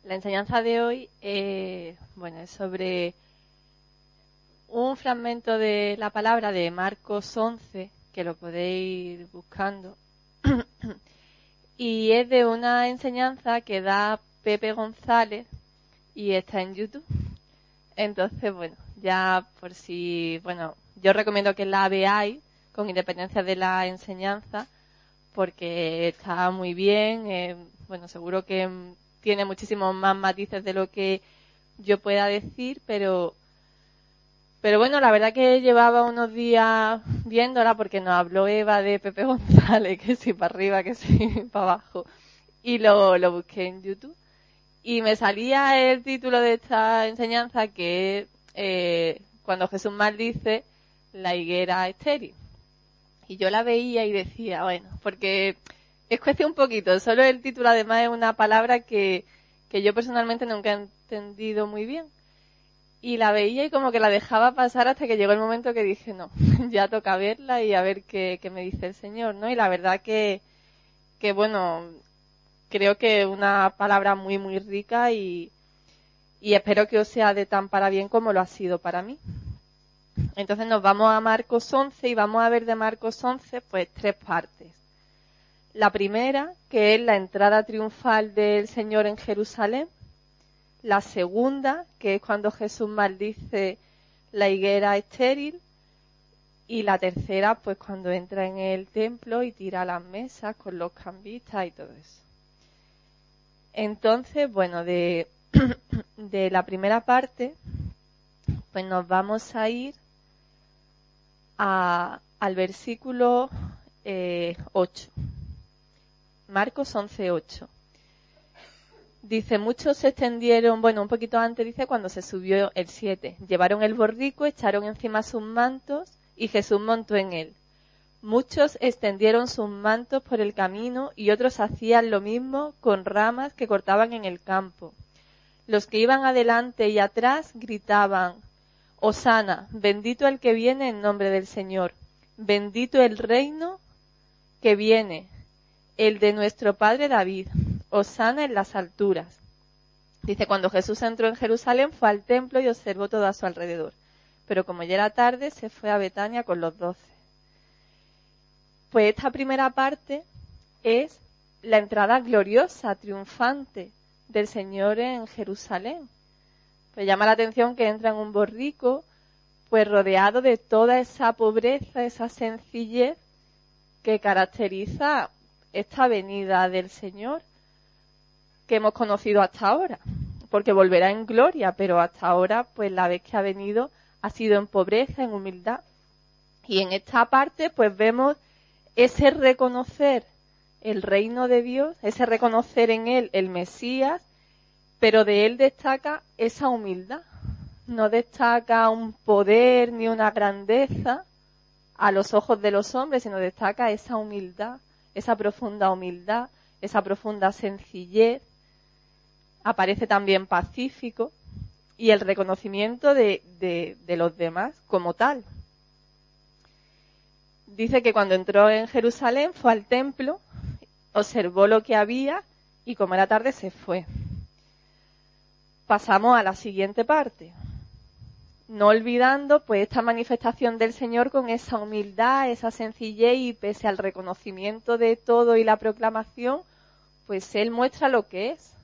La enseñanza de hoy es sobre un fragmento de la palabra de Marcos 11, que lo podéis ir buscando, y es de una enseñanza que da Pepe González y está en YouTube. Entonces, ya por si, yo recomiendo que la veáis con independencia de la enseñanza, porque está muy bien, seguro que tiene muchísimos más matices de lo que yo pueda decir, pero la verdad que llevaba unos días viéndola porque nos habló Eva de Pepe González, que sí para arriba, que sí para abajo, y lo busqué en YouTube y me salía el título de esta enseñanza, que es cuando Jesús maldice la higuera estéril. Y yo la veía y decía, porque es cuestión un poquito, solo el título además es una palabra que yo personalmente nunca he entendido muy bien. Y la veía y como que la dejaba pasar hasta que llegó el momento que dije, no, ya toca verla y a ver qué me dice el Señor, ¿no? Y la verdad que creo que es una palabra muy, muy rica y espero que os sea de tan para bien como lo ha sido para mí. Entonces nos vamos a Marcos 11 y vamos a ver de Marcos 11 pues 3 partes. La primera, que es la entrada triunfal del Señor en Jerusalén. La segunda, que es cuando Jesús maldice la higuera estéril. Y la tercera, pues cuando entra en el templo y tira las mesas con los cambistas y todo eso. Entonces, de la primera parte, pues nos vamos a ir al versículo 8. Marcos 11:8. Dice, muchos se extendieron, un poquito antes dice cuando se subió el 7. Llevaron el borrico, echaron encima sus mantos y Jesús montó en él. Muchos extendieron sus mantos por el camino y otros hacían lo mismo con ramas que cortaban en el campo. Los que iban adelante y atrás gritaban, Hosana, bendito el que viene en nombre del Señor, bendito el reino que viene, el de nuestro padre David, Hosana en las alturas. Dice, cuando Jesús entró en Jerusalén fue al templo y observó todo a su alrededor, pero como ya era tarde se fue a Betania con los 12. Pues esta primera parte es la entrada gloriosa, triunfante del Señor en Jerusalén. Pues llama la atención que entra en un borrico, pues rodeado de toda esa pobreza, esa sencillez que caracteriza esta venida del Señor que hemos conocido hasta ahora, porque volverá en gloria, pero hasta ahora, pues la vez que ha venido ha sido en pobreza, en humildad. Y en esta parte, pues vemos ese reconocer el reino de Dios, ese reconocer en él el Mesías, pero de él destaca esa humildad. No destaca un poder ni una grandeza a los ojos de los hombres, sino destaca esa humildad, esa profunda humildad, esa profunda sencillez. Aparece también pacífico y el reconocimiento de los demás como tal. Dice que cuando entró en Jerusalén fue al templo, observó lo que había y como era tarde se fue. Pasamos a la siguiente parte. No olvidando pues esta manifestación del Señor con esa humildad, esa sencillez y pese al reconocimiento de todo y la proclamación, pues Él muestra lo que es.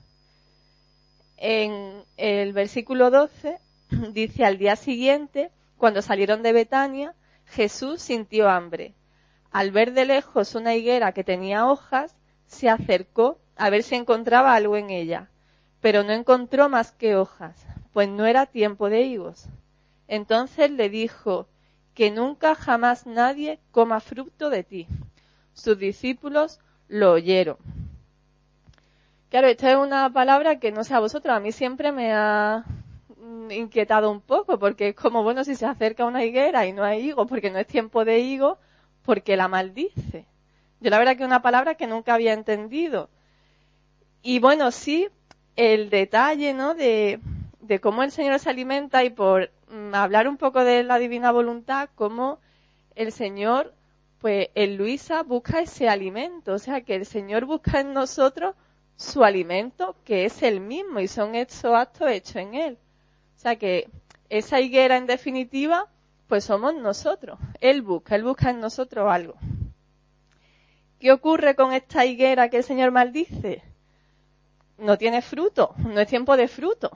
En el versículo 12 dice, al día siguiente, cuando salieron de Betania, Jesús sintió hambre. Al ver de lejos una higuera que tenía hojas, se acercó a ver si encontraba algo en ella, pero no encontró más que hojas, pues no era tiempo de higos. Entonces le dijo, que nunca jamás nadie coma fruto de ti. Sus discípulos lo oyeron. Claro, esta es una palabra que no sé a vosotros, a mí siempre me ha inquietado un poco, porque es como, si se acerca una higuera y no hay higo, porque no es tiempo de higo, porque la maldice. Yo la verdad que es una palabra que nunca había entendido. Y sí, el detalle, ¿no?, de cómo el Señor se alimenta y por hablar un poco de la divina voluntad, cómo el Señor, pues en Luisa busca ese alimento, o sea que el Señor busca en nosotros su alimento, que es el mismo, y son estos actos hechos en él. O sea que esa higuera, en definitiva, pues somos nosotros. Él busca en nosotros algo. ¿Qué ocurre con esta higuera que el Señor maldice? No tiene fruto, no es tiempo de fruto.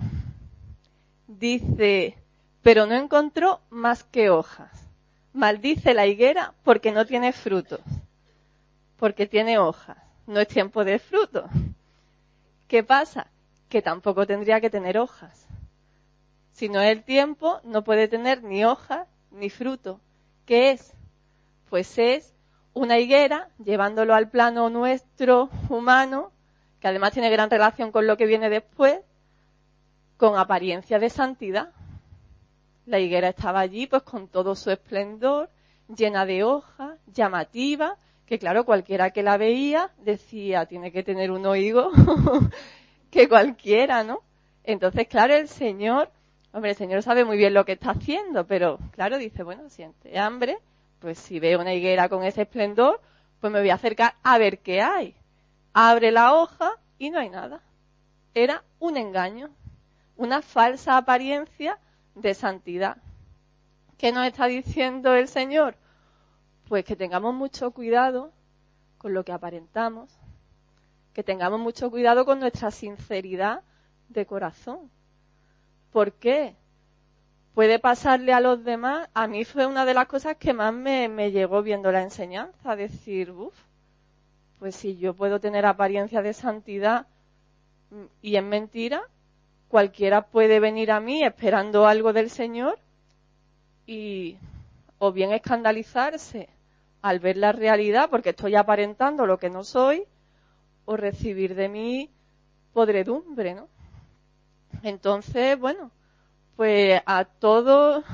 Dice, pero no encontró más que hojas. Maldice la higuera porque no tiene frutos, porque tiene hojas. No es tiempo de fruto. ¿Qué pasa? Que tampoco tendría que tener hojas. Si no es el tiempo, no puede tener ni hojas ni fruto. ¿Qué es? Pues es una higuera, llevándolo al plano nuestro humano, que además tiene gran relación con lo que viene después, con apariencia de santidad. La higuera estaba allí pues con todo su esplendor, llena de hojas, llamativa, que claro, cualquiera que la veía decía, tiene que tener un higo que cualquiera, ¿no? Entonces, claro, el Señor sabe muy bien lo que está haciendo, pero claro, dice, bueno, siente hambre, pues si veo una higuera con ese esplendor, pues me voy a acercar a ver qué hay. Abre la hoja y no hay nada. Era un engaño, una falsa apariencia de santidad. ¿Qué nos está diciendo el Señor? Pues que tengamos mucho cuidado con lo que aparentamos, que tengamos mucho cuidado con nuestra sinceridad de corazón. ¿Por qué? Puede pasarle a los demás. A mí fue una de las cosas que más me llegó viendo la enseñanza, decir, pues si yo puedo tener apariencia de santidad y es mentira, cualquiera puede venir a mí esperando algo del Señor y o bien escandalizarse al ver la realidad porque estoy aparentando lo que no soy, o recibir de mí podredumbre, ¿no? Entonces, pues a todos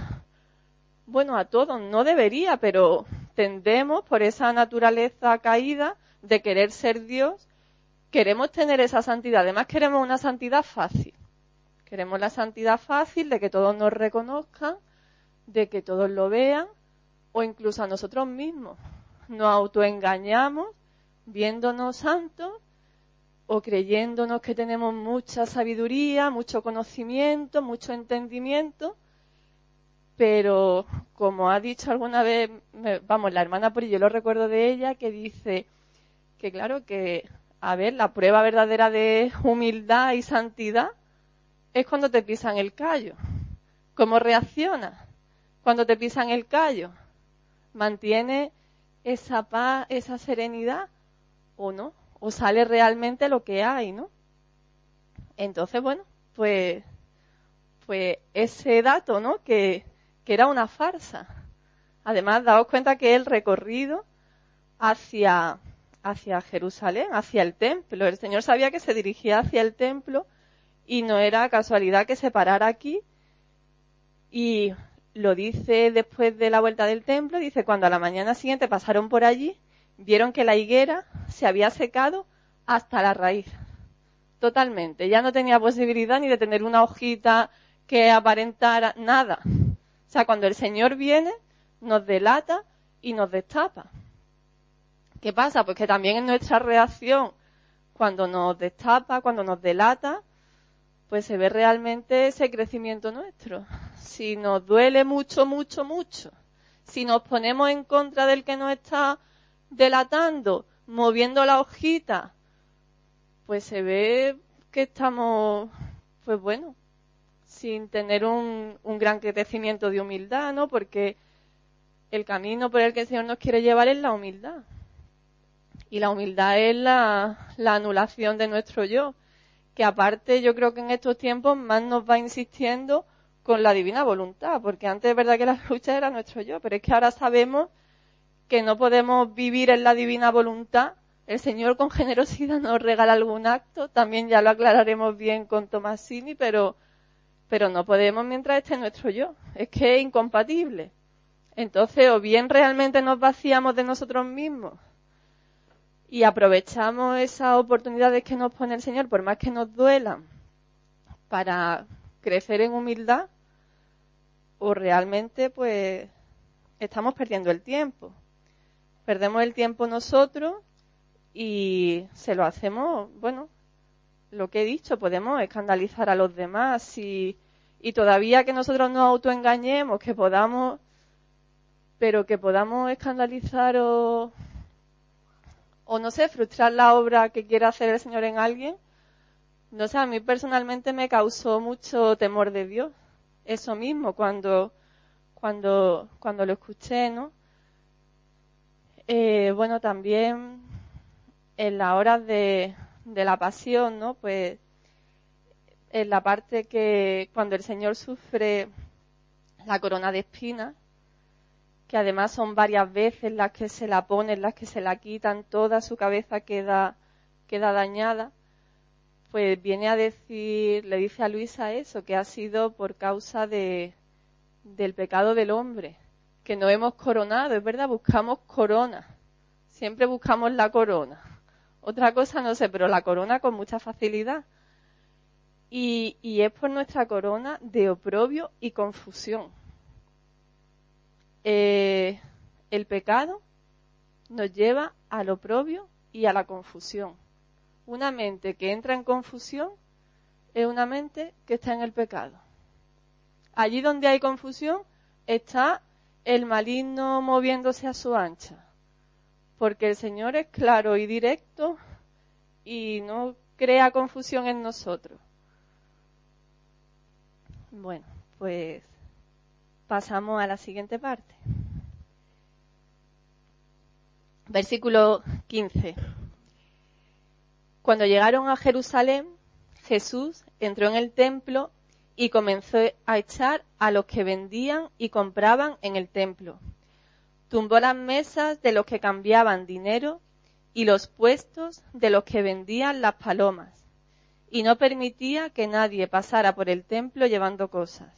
no debería, pero tendemos por esa naturaleza caída de querer ser Dios, queremos tener esa santidad, además queremos una santidad fácil. Queremos la santidad fácil de que todos nos reconozcan, de que todos lo vean, o incluso a nosotros mismos. Nos autoengañamos viéndonos santos o creyéndonos que tenemos mucha sabiduría, mucho conocimiento, mucho entendimiento, pero como ha dicho alguna vez, la hermana Puri, yo lo recuerdo de ella, que dice que claro que, la prueba verdadera de humildad y santidad es cuando te pisan el callo. ¿Cómo reaccionas cuando te pisan el callo? ¿Mantienes esa paz, esa serenidad o no? ¿O sale realmente lo que hay, no? Entonces, pues ese dato, ¿no? Que era una farsa. Además, daos cuenta que el recorrido hacia Jerusalén, hacia el templo. El Señor sabía que se dirigía hacia el templo y no era casualidad que se parara aquí. Y lo dice después de la vuelta del templo, dice, cuando a la mañana siguiente pasaron por allí, vieron que la higuera se había secado hasta la raíz. Totalmente. Ya no tenía posibilidad ni de tener una hojita que aparentara nada. O sea, cuando el Señor viene, nos delata y nos destapa. ¿Qué pasa? Pues que también en nuestra reacción, cuando nos destapa, cuando nos delata, pues se ve realmente ese crecimiento nuestro. Si nos duele mucho, mucho, mucho, si nos ponemos en contra del que nos está delatando, moviendo la hojita, pues se ve que estamos, sin tener un gran crecimiento de humildad, ¿no? Porque el camino por el que el Señor nos quiere llevar es la humildad. Y la humildad es la anulación de nuestro yo, que aparte yo creo que en estos tiempos más nos va insistiendo con la divina voluntad, porque antes es verdad que la lucha era nuestro yo, pero es que ahora sabemos que no podemos vivir en la divina voluntad. El Señor con generosidad nos regala algún acto, también ya lo aclararemos bien con Tomasini, pero no podemos mientras esté nuestro yo, es que es incompatible. Entonces, o bien realmente nos vaciamos de nosotros mismos y aprovechamos esas oportunidades que nos pone el Señor, por más que nos duelan, para crecer en humildad, o realmente pues estamos perdiendo el tiempo. Perdemos el tiempo nosotros y se lo hacemos, lo que he dicho, podemos escandalizar a los demás y todavía que nosotros nos autoengañemos, pero que podamos escandalizar o no sé, frustrar la obra que quiera hacer el Señor en alguien. No sé, a mí personalmente me causó mucho temor de Dios. Eso mismo, cuando lo escuché, ¿no? Bueno, también en las horas de la pasión, ¿no? Pues en la parte que cuando el Señor sufre la corona de espinas, que además son varias veces las que se la ponen, las que se la quitan, toda su cabeza queda dañada, pues viene a decir, le dice a Luisa eso, que ha sido por causa del pecado del hombre, que no hemos coronado, es verdad, buscamos corona, siempre buscamos la corona. Otra cosa no sé, pero la corona con mucha facilidad. Y es por nuestra corona de oprobio y confusión. El pecado nos lleva al oprobio y a la confusión. Una mente que entra en confusión es una mente que está en el pecado. Allí donde hay confusión está el maligno moviéndose a su ancha. Porque el Señor es claro y directo y no crea confusión en nosotros. Bueno, pues pasamos a la siguiente parte. Versículo 15. Cuando llegaron a Jerusalén, Jesús entró en el templo y comenzó a echar a los que vendían y compraban en el templo. Tumbó las mesas de los que cambiaban dinero y los puestos de los que vendían las palomas, y no permitía que nadie pasara por el templo llevando cosas.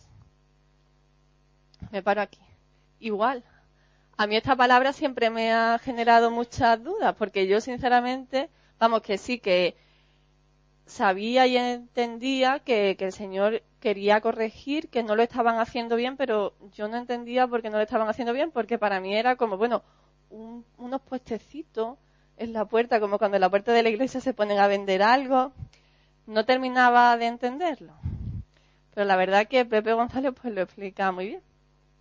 Me paro aquí. Igual, a mí esta palabra siempre me ha generado muchas dudas, porque yo sinceramente, vamos, que sí, que sabía y entendía que el Señor quería corregir, que no lo estaban haciendo bien, pero yo no entendía por qué no lo estaban haciendo bien, porque para mí era como, bueno, unos puestecitos en la puerta, como cuando en la puerta de la iglesia se ponen a vender algo. No terminaba de entenderlo. Pero la verdad que Pepe González pues lo explica muy bien.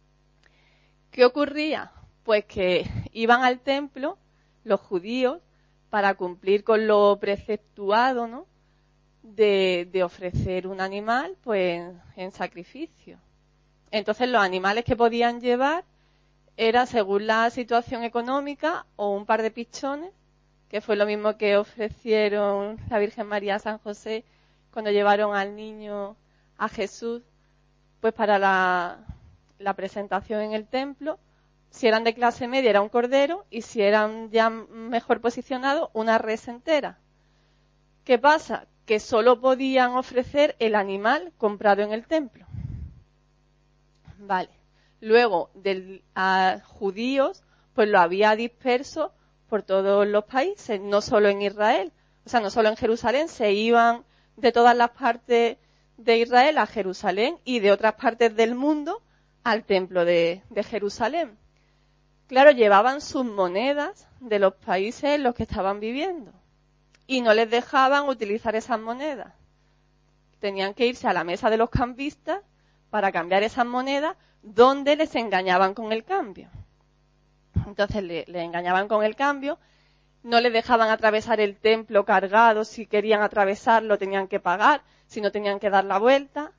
¿Qué ocurría? Pues que iban al templo los judíos para cumplir con lo preceptuado, ¿no? De ofrecer un animal pues en sacrificio. Entonces los animales que podían llevar era según la situación económica o un par de pichones, que fue lo mismo que ofrecieron la Virgen María a San José cuando llevaron al niño a Jesús pues para la presentación en el templo. Si eran de clase media era un cordero y si eran ya mejor posicionados una res entera. ¿Qué pasa? Que solo podían ofrecer el animal comprado en el templo. Vale. Luego, a judíos, pues lo había disperso por todos los países, no solo en Israel. O sea, no solo en Jerusalén, se iban de todas las partes de Israel a Jerusalén y de otras partes del mundo al templo de Jerusalén. Claro, llevaban sus monedas de los países en los que estaban viviendo y no les dejaban utilizar esas monedas. Tenían que irse a la mesa de los cambistas para cambiar esas monedas, donde les engañaban con el cambio. Entonces les engañaban con el cambio, no les dejaban atravesar el templo cargado, si querían atravesarlo tenían que pagar, si no tenían que dar la vuelta.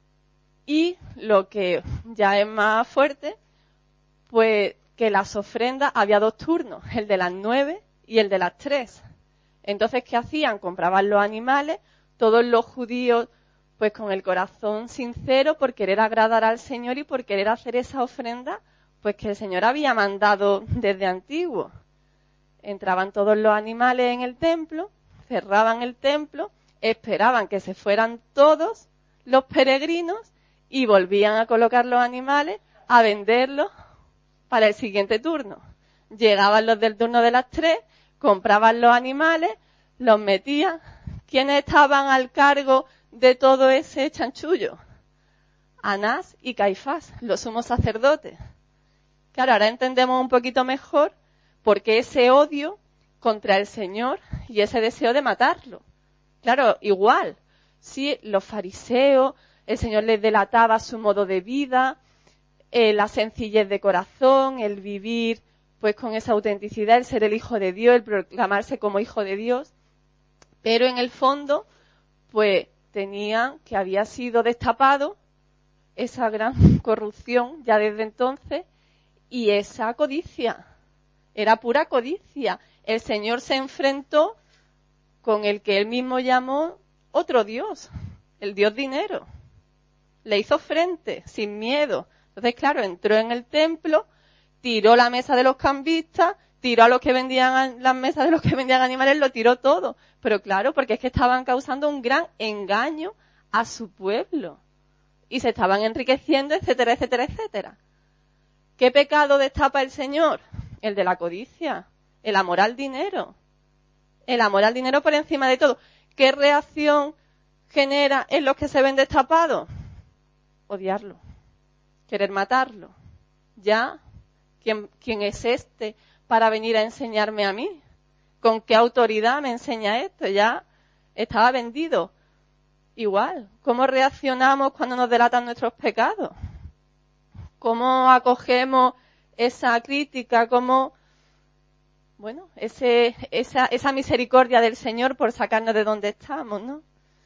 Y lo que ya es más fuerte, pues que las ofrendas había 2 turnos, el de las 9 y el de las 3. Entonces, ¿qué hacían? Compraban los animales, todos los judíos pues con el corazón sincero por querer agradar al Señor y por querer hacer esa ofrenda pues que el Señor había mandado desde antiguo. Entraban todos los animales en el templo, cerraban el templo, esperaban que se fueran todos los peregrinos y volvían a colocar los animales, a venderlos para el siguiente turno. Llegaban los del turno de las 3, compraban los animales, los metían. ¿Quiénes estaban al cargo de todo ese chanchullo? Anás y Caifás, los sumos sacerdotes. Claro, ahora entendemos un poquito mejor por qué ese odio contra el Señor y ese deseo de matarlo. Claro, igual, sí, los fariseos, el Señor les delataba su modo de vida, la sencillez de corazón, el vivir pues con esa autenticidad, el ser el Hijo de Dios, el proclamarse como Hijo de Dios, pero en el fondo, pues tenían que había sido destapado esa gran corrupción ya desde entonces y esa codicia, era pura codicia. El Señor se enfrentó con el que él mismo llamó otro Dios, el Dios dinero. Le hizo frente, sin miedo. Entonces, claro, entró en el templo, tiró la mesa de los cambistas, tiró a los que vendían las mesas de los que vendían animales, lo tiró todo. Pero claro, porque es que estaban causando un gran engaño a su pueblo. Y se estaban enriqueciendo, etcétera, etcétera, etcétera. ¿Qué pecado destapa el Señor? El de la codicia, el amor al dinero. El amor al dinero por encima de todo. ¿Qué reacción genera en los que se ven destapados? Odiarlo, querer matarlo. ¿Ya? ¿Quién es este para venir a enseñarme a mí? ¿Con qué autoridad me enseña esto? Ya estaba vendido. Igual, ¿cómo reaccionamos cuando nos delatan nuestros pecados? ¿Cómo acogemos esa crítica? ¿Cómo, bueno, esa misericordia del Señor por sacarnos de donde estamos, ¿no?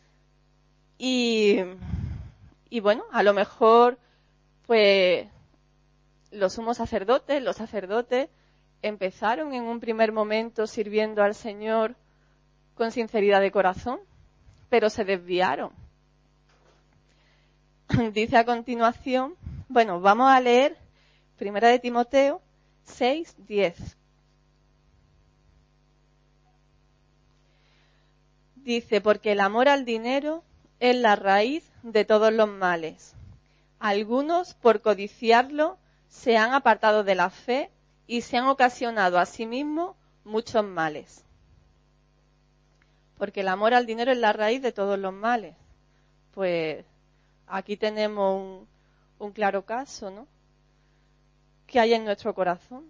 Y bueno, a lo mejor, pues, los sumos sacerdotes, los sacerdotes, empezaron en un primer momento sirviendo al Señor con sinceridad de corazón, pero se desviaron. Dice a continuación, bueno, vamos a leer 1 de Timoteo 6:10. Dice, porque el amor al dinero es la raíz de todos los males. Algunos, por codiciarlo, se han apartado de la fe y se han ocasionado a sí mismos muchos males. Porque el amor al dinero es la raíz de todos los males. Pues aquí tenemos un claro caso, ¿no? ¿Qué hay en nuestro corazón?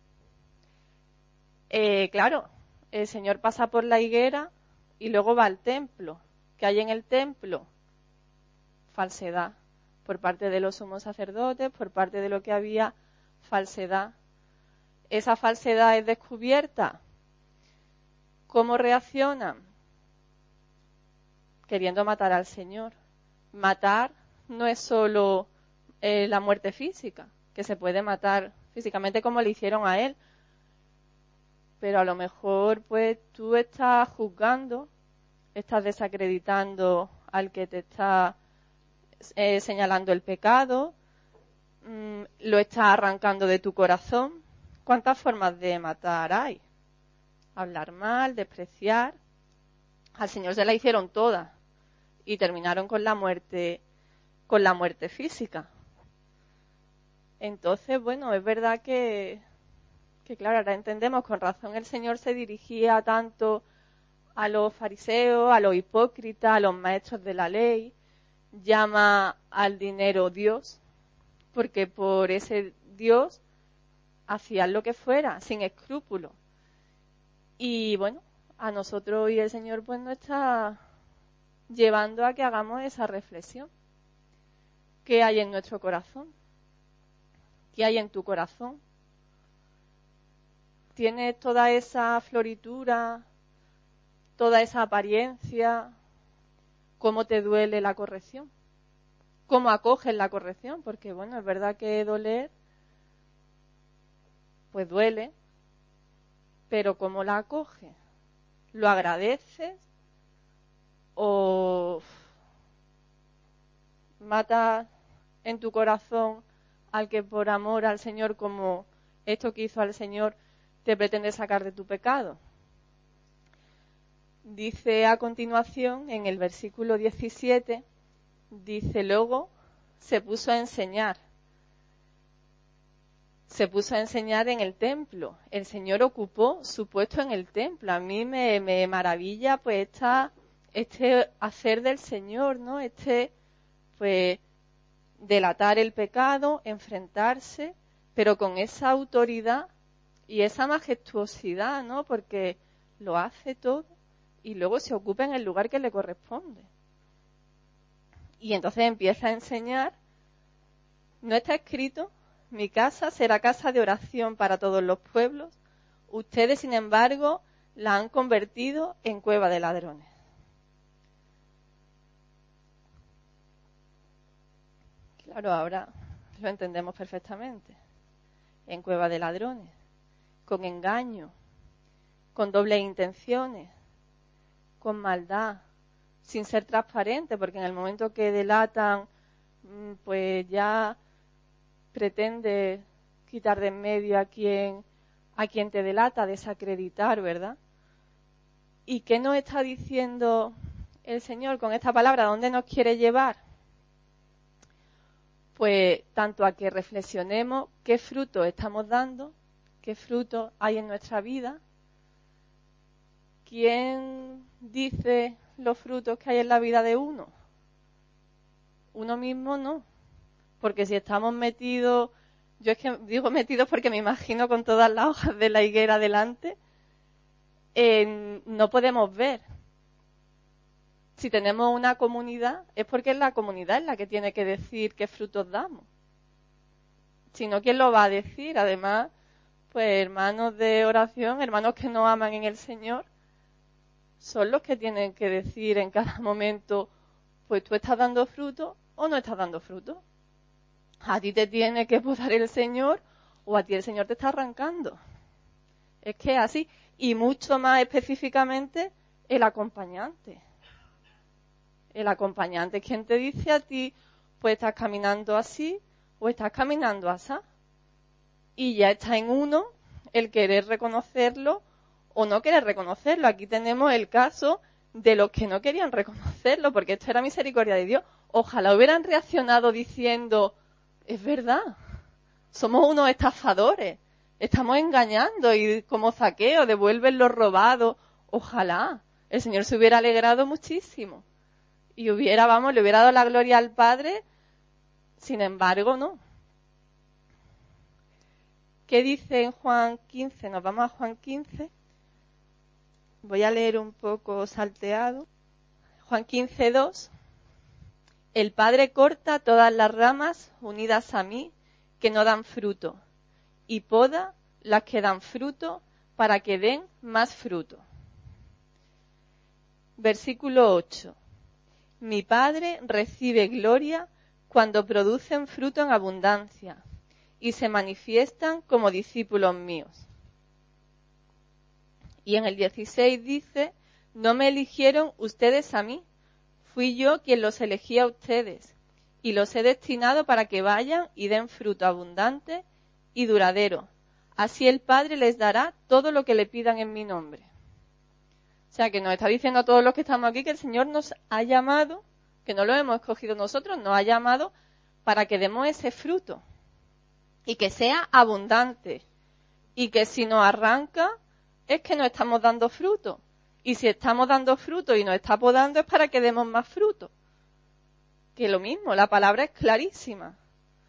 Claro, el Señor pasa por la higuera y luego va al templo. ¿Qué hay en el templo? Falsedad. Por parte de los sumos sacerdotes, por parte de lo que había, falsedad. Esa falsedad es descubierta. ¿Cómo reaccionan? Queriendo matar al Señor. Matar no es solo la muerte física, que se puede matar físicamente como le hicieron a él. Pero a lo mejor pues tú estás juzgando, estás desacreditando al que te está señalando el pecado, lo estás arrancando de tu corazón. ¿Cuántas formas de matar hay? Hablar mal, despreciar. Al Señor se la hicieron todas y terminaron con la muerte física. Entonces, bueno, es verdad que claro, ahora entendemos, con razón el Señor se dirigía tanto a los fariseos, a los hipócritas, a los maestros de la ley, llama al dinero Dios, porque por ese Dios hacían lo que fuera, sin escrúpulos. Y bueno, a nosotros hoy el Señor pues nos está llevando a que hagamos esa reflexión. ¿Qué hay en nuestro corazón? ¿Qué hay en tu corazón? ¿Tienes toda esa floritura, toda esa apariencia? ¿Cómo te duele la corrección? ¿Cómo acoges la corrección? Porque, bueno, es verdad que doler, pues duele, pero ¿cómo la acoges? ¿Lo agradeces? ¿O matas en tu corazón al que por amor al Señor, como esto que hizo al Señor, te pretende sacar de tu pecado? Dice a continuación, en el versículo 17, dice, luego se puso a enseñar. Se puso a enseñar en el templo. El Señor ocupó su puesto en el templo. A mí me maravilla pues este hacer del Señor, ¿no? Pues delatar el pecado, enfrentarse, pero con esa autoridad y esa majestuosidad, ¿no? Porque lo hace todo y luego se ocupe en el lugar que le corresponde. Y entonces empieza a enseñar, no está escrito, mi casa será casa de oración para todos los pueblos, ustedes sin embargo la han convertido en cueva de ladrones. Claro, ahora lo entendemos perfectamente. En cueva de ladrones, con engaño, con dobles intenciones, con maldad, sin ser transparente, porque en el momento que delatan, pues ya pretende quitar de en medio a quien te delata, desacreditar, ¿verdad? ¿Y qué nos está diciendo el Señor con esta palabra? ¿Dónde nos quiere llevar? Pues tanto a que reflexionemos qué fruto estamos dando, qué fruto hay en nuestra vida. ¿Quién dice los frutos que hay en la vida de uno? Uno mismo no. Porque si estamos metidos, yo es que digo metidos porque me imagino con todas las hojas de la higuera delante, no podemos ver. Si tenemos una comunidad, es porque es la comunidad la que tiene que decir qué frutos damos. Si no, ¿quién lo va a decir? Además, pues hermanos de oración, hermanos que nos aman en el Señor, son los que tienen que decir en cada momento, pues tú estás dando fruto o no estás dando fruto. A ti te tiene que podar el Señor o a ti el Señor te está arrancando. Es que es así. Y mucho más específicamente el acompañante. El acompañante es quien te dice a ti, pues estás caminando así o estás caminando así. Y ya está en uno el querer reconocerlo o no querer reconocerlo. Aquí tenemos el caso de los que no querían reconocerlo, porque esto era misericordia de Dios. Ojalá hubieran reaccionado diciendo, es verdad, somos unos estafadores, estamos engañando y como Zaqueo devuelven lo robado. Ojalá el Señor se hubiera alegrado muchísimo. Y le hubiera dado la gloria al Padre, sin embargo, no. ¿Qué dice en Juan 15? Nos vamos a Juan 15. Voy a leer un poco salteado. Juan 15, 2. El Padre corta todas las ramas unidas a mí que no dan fruto, y poda las que dan fruto para que den más fruto. Versículo 8. Mi Padre recibe gloria cuando producen fruto en abundancia y se manifiestan como discípulos míos. Y en el 16 dice, no me eligieron ustedes a mí, fui yo quien los elegí a ustedes y los he destinado para que vayan y den fruto abundante y duradero. Así el Padre les dará todo lo que le pidan en mi nombre. O sea, que nos está diciendo a todos los que estamos aquí que el Señor nos ha llamado, que no lo hemos escogido nosotros, nos ha llamado para que demos ese fruto y que sea abundante y que si nos arranca es que no estamos dando fruto y si estamos dando fruto y nos está podando es para que demos más fruto. Que lo mismo, la palabra es clarísima.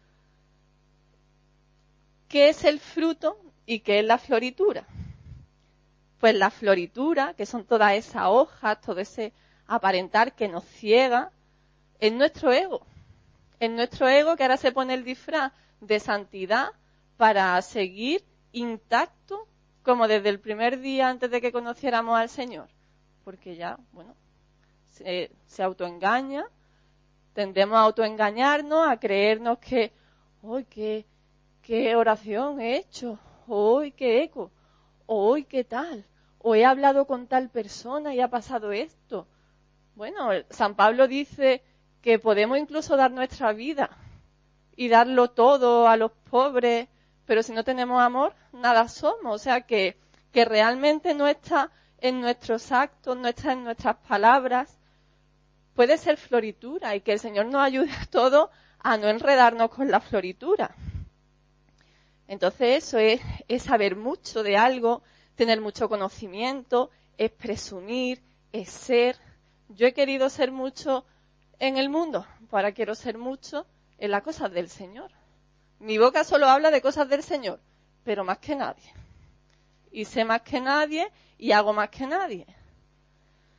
¿Qué es el fruto y qué es la floritura? Pues la floritura, que son todas esas hojas, todo ese aparentar que nos ciega, es nuestro ego. Es nuestro ego que ahora se pone el disfraz de santidad para seguir intacto como desde el primer día antes de que conociéramos al Señor. Porque ya, bueno, se autoengaña, tendemos a autoengañarnos, a creernos que, ¡ay, qué oración he hecho! ¡Ay, qué eco! ¡Ay, qué tal! O he hablado con tal persona y ha pasado esto. Bueno, San Pablo dice que podemos incluso dar nuestra vida y darlo todo a los pobres, pero si no tenemos amor, nada somos. O sea que realmente no está en nuestros actos, no está en nuestras palabras. Puede ser floritura y que el Señor nos ayude a todos a no enredarnos con la floritura. Entonces eso es saber mucho de algo, tener mucho conocimiento, es presumir, es ser. Yo he querido ser mucho en el mundo, pues ahora quiero ser mucho en las cosas del Señor. Mi boca solo habla de cosas del Señor, pero más que nadie. Y sé más que nadie y hago más que nadie.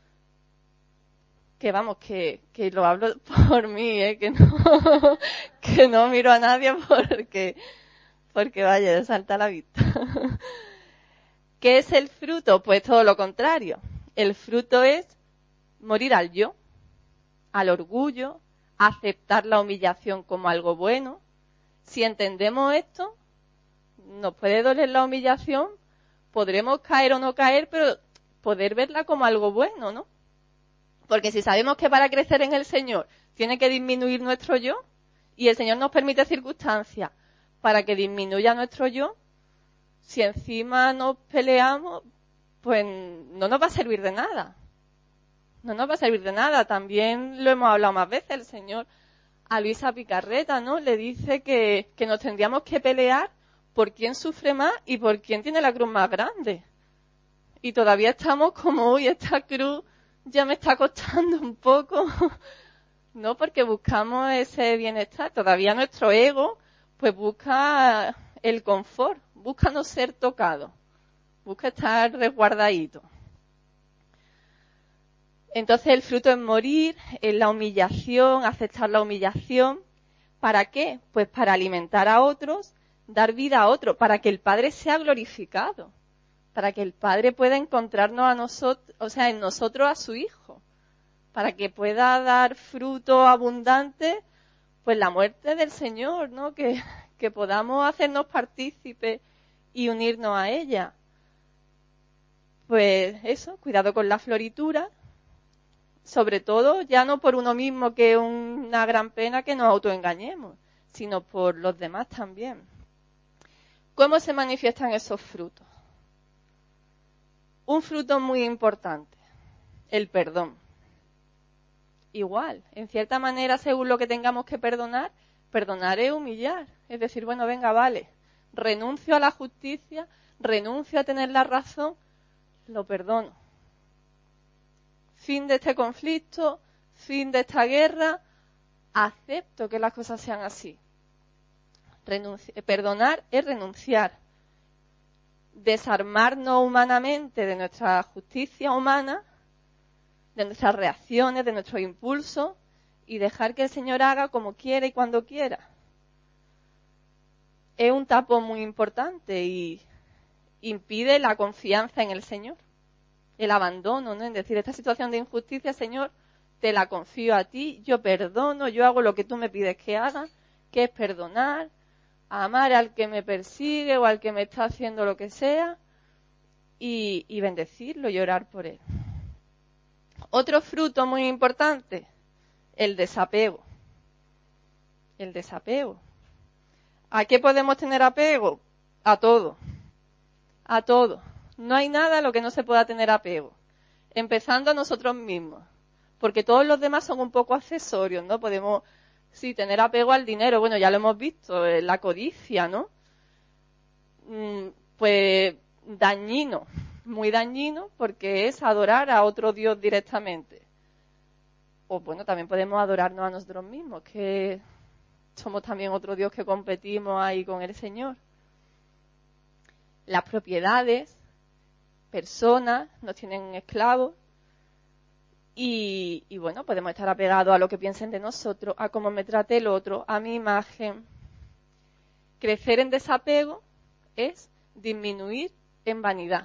que vamos, que lo hablo por mí, que no miro a nadie porque vaya, salta a la vista. ¿Qué es el fruto? Pues todo lo contrario. El fruto es morir al yo, al orgullo, aceptar la humillación como algo bueno. Si entendemos esto, nos puede doler la humillación, podremos caer o no caer, pero poder verla como algo bueno, ¿no? Porque si sabemos que para crecer en el Señor tiene que disminuir nuestro yo, y el Señor nos permite circunstancias para que disminuya nuestro yo, si encima nos peleamos, pues no nos va a servir de nada. No nos va a servir de nada. También lo hemos hablado más veces, el Señor a Luisa Picarreta, ¿no? Le dice que nos tendríamos que pelear por quién sufre más y por quién tiene la cruz más grande. Y todavía estamos como, uy, esta cruz ya me está costando un poco, ¿no? Porque buscamos ese bienestar. Todavía nuestro ego, pues busca el confort, busca no ser tocado, busca estar resguardadito. Entonces el fruto es morir, es la humillación, aceptar la humillación. ¿Para qué? Pues para alimentar a otros, dar vida a otros, para que el Padre sea glorificado, para que el Padre pueda encontrarnos a nosotros, o sea, en nosotros a su Hijo, para que pueda dar fruto abundante, pues la muerte del Señor, ¿no? Que podamos hacernos partícipes y unirnos a ella. Pues eso, cuidado con la floritura. Sobre todo, ya no por uno mismo, que es una gran pena que nos autoengañemos, sino por los demás también. ¿Cómo se manifiestan esos frutos? Un fruto muy importante, el perdón. Igual, en cierta manera, según lo que tengamos que perdonar, perdonar es humillar. Es decir, bueno, venga, vale, renuncio a la justicia, renuncio a tener la razón, lo perdono. Fin de este conflicto, fin de esta guerra, acepto que las cosas sean así. Perdonar es renunciar. Desarmarnos humanamente de nuestra justicia humana, de nuestras reacciones, de nuestros impulsos, y dejar que el Señor haga como quiera y cuando quiera. Es un tapón muy importante y impide la confianza en el Señor. El abandono, ¿no? En decir, esta situación de injusticia, Señor, te la confío a ti, yo perdono, yo hago lo que tú me pides que haga, que es perdonar, amar al que me persigue o al que me está haciendo lo que sea y bendecirlo y orar por él. Otro fruto muy importante, el desapego. El desapego. ¿A qué podemos tener apego? A todo. A todo. No hay nada a lo que no se pueda tener apego, empezando a nosotros mismos, porque todos los demás son un poco accesorios, ¿no? Podemos, sí, tener apego al dinero, bueno, ya lo hemos visto, la codicia, ¿no? Pues dañino, muy dañino, porque es adorar a otro Dios directamente. O bueno, también podemos adorarnos a nosotros mismos, que somos también otro Dios que competimos ahí con el Señor. Las propiedades, personas, nos tienen esclavos y bueno, podemos estar apegados a lo que piensen de nosotros, a cómo me trate el otro, a mi imagen. Crecer en desapego es disminuir en vanidad.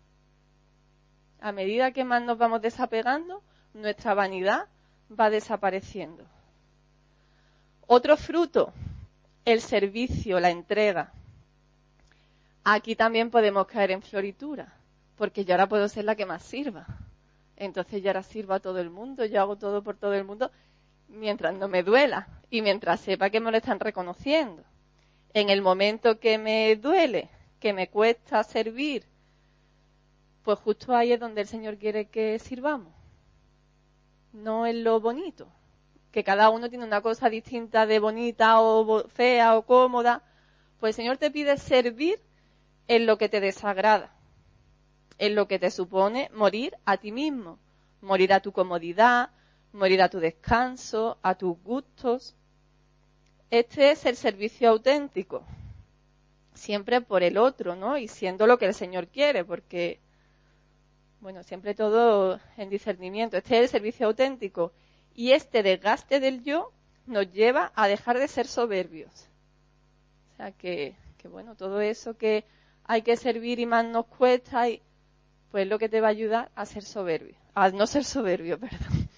A medida que más nos vamos desapegando, nuestra vanidad va desapareciendo. Otro fruto, el servicio, la entrega. Aquí también podemos caer en floritura, porque yo ahora puedo ser la que más sirva. Entonces yo ahora sirvo a todo el mundo, yo hago todo por todo el mundo, mientras no me duela y mientras sepa que me lo están reconociendo. En el momento que me duele, que me cuesta servir, pues justo ahí es donde el Señor quiere que sirvamos. No es lo bonito, que cada uno tiene una cosa distinta de bonita o fea o cómoda. Pues el Señor te pide servir en lo que te desagrada, en lo que te supone morir a ti mismo, morir a tu comodidad, morir a tu descanso, a tus gustos. Este es el servicio auténtico, siempre por el otro, ¿no? Y siendo lo que el Señor quiere, porque Bueno, siempre todo en discernimiento. Este es el servicio auténtico. Y este desgaste del yo nos lleva a dejar de ser soberbios. O sea que bueno, todo eso que hay que servir y más nos cuesta, pues es lo que te va a ayudar a ser soberbio. A no ser soberbio, perdón.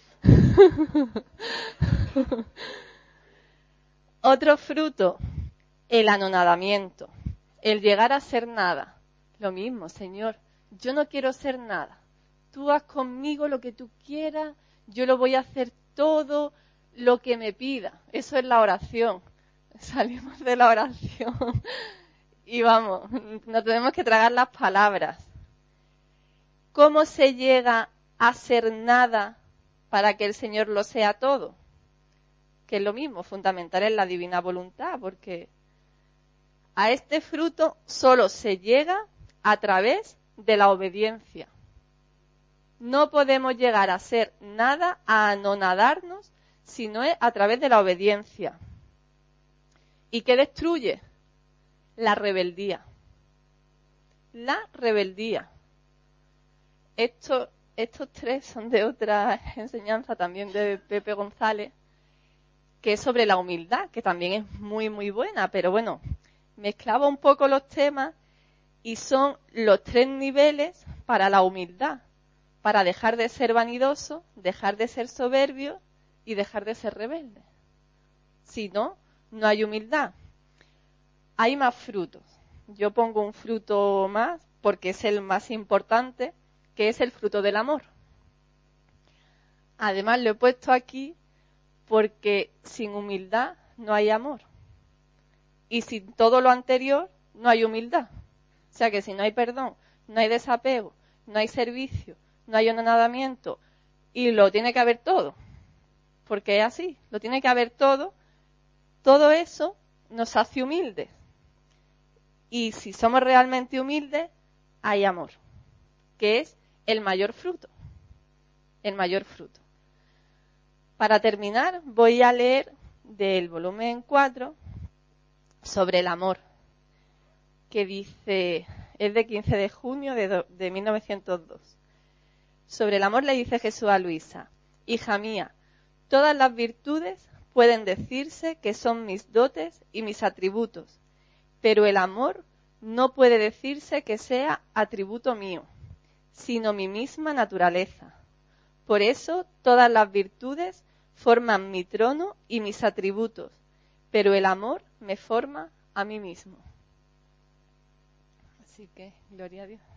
Otro fruto, el anonadamiento, el llegar a ser nada. Lo mismo, Señor, yo no quiero ser nada. Tú haz conmigo lo que tú quieras, yo lo voy a hacer todo lo que me pida. Eso es la oración. Salimos de la oración y vamos, no tenemos que tragar las palabras. ¿Cómo se llega a ser nada para que el Señor lo sea todo? Que es lo mismo, fundamental es la divina voluntad, porque a este fruto solo se llega a través de la obediencia. No podemos llegar a ser nada, a anonadarnos, si no es a través de la obediencia. ¿Y qué destruye? La rebeldía. La rebeldía. Estos tres son de otra enseñanza también de Pepe González, que es sobre la humildad, que también es muy, muy buena, pero bueno, mezclaba un poco los temas y son los 3 niveles para la humildad, para dejar de ser vanidoso, dejar de ser soberbio y dejar de ser rebelde. Si no, no hay humildad. Hay más frutos. Yo pongo un fruto más porque es el más importante, que es el fruto del amor. Además lo he puesto aquí porque sin humildad no hay amor. Y sin todo lo anterior no hay humildad. O sea que si no hay perdón, no hay desapego, no hay servicio, no hay anonadamiento, y lo tiene que haber todo. Porque es así, lo tiene que haber todo. Todo eso nos hace humildes. Y si somos realmente humildes, hay amor, que es el mayor fruto. El mayor fruto. Para terminar, voy a leer del volumen 4 sobre el amor, que dice, es de 15 de junio de 1902. Sobre el amor le dice Jesús a Luisa: hija mía, todas las virtudes pueden decirse que son mis dotes y mis atributos, pero el amor no puede decirse que sea atributo mío, sino mi misma naturaleza. Por eso todas las virtudes forman mi trono y mis atributos, pero el amor me forma a mí mismo. Así que, gloria a Dios.